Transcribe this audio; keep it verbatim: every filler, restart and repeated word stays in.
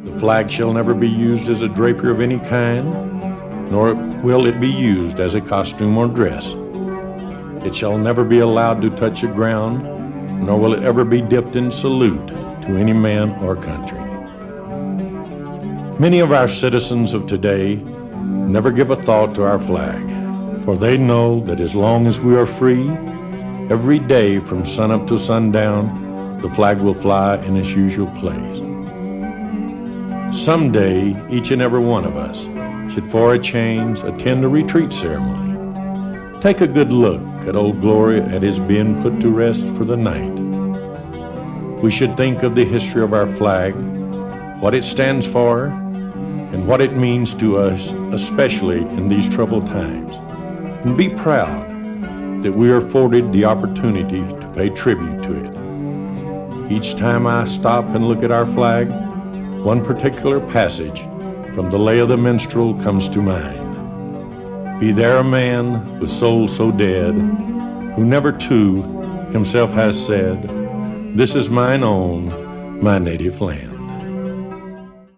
The flag shall never be used as a drapery of any kind, nor will it be used as a costume or dress. It shall never be allowed to touch the ground, nor will it ever be dipped in salute to any man or country. Many of our citizens of today never give a thought to our flag, for they know that as long as we are free, every day from sunup to sundown, the flag will fly in its usual place. Someday, each and every one of us should for a change attend a retreat ceremony. Take a good look at Old Glory at his being put to rest for the night. We should think of the history of our flag, what it stands for, and what it means to us, especially in these troubled times, and be proud that we are afforded the opportunity to pay tribute to it. Each time I stop and look at our flag, one particular passage from the Lay of the Minstrel comes to mind. Be there a man with soul so dead, who never to himself has said, "This is mine own, my native land."